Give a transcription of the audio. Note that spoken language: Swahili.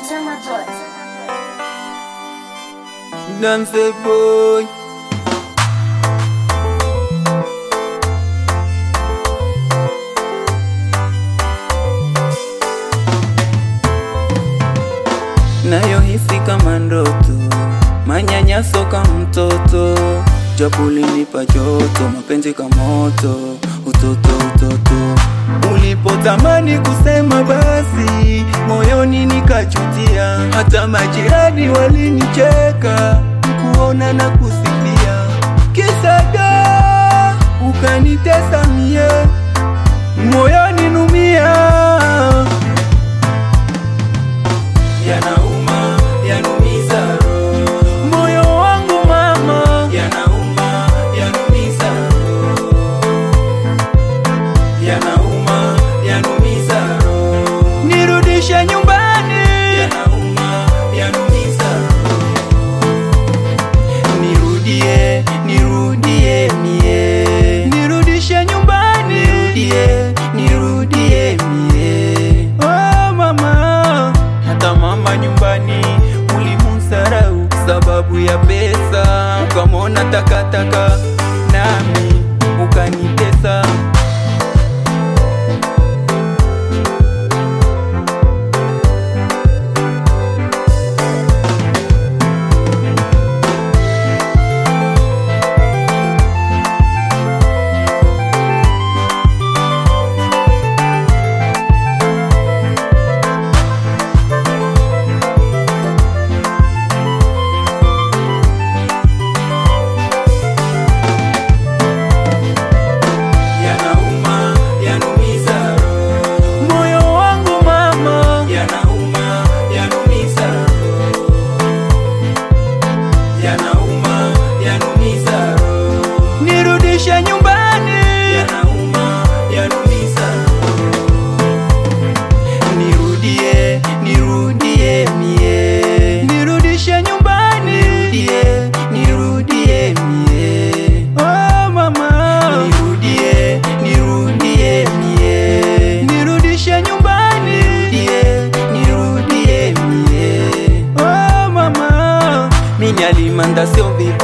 Dance boy. Nayohisi kama ndoto, manyanyaso kama mtoto, japo ulinipa joto, mapenzi kama moto, utoto. Ulipotamani kusema basi, moyoni nikachutia, hata majirani walinicheka, kuona na kusifia. Kisada, ukanitesa mie, moyoni numia. Yanauma, yanumiza roho, moyo wangu mama. Yanauma, yanumiza roho, yanauma, yanumiza roho. Nirudishe nyumbani. Yanauma, yanumiza roho. Nirudie mie. Nirudishe nyumbani. Nirudie mie. Oh mama, hata mama nyumbani ulimusarau sababu ya pesa, ukamona takataka nami ukanitesa. Nirudishe nyumbani. Yanauma, yanumiza roho. Nirudie mie. Nirudishe nyumbani. Nirudie mie. Oh mama, nirudie mie. Nirudishe nyumbani. Nirudie mie. Oh mama, mimi alimanda sio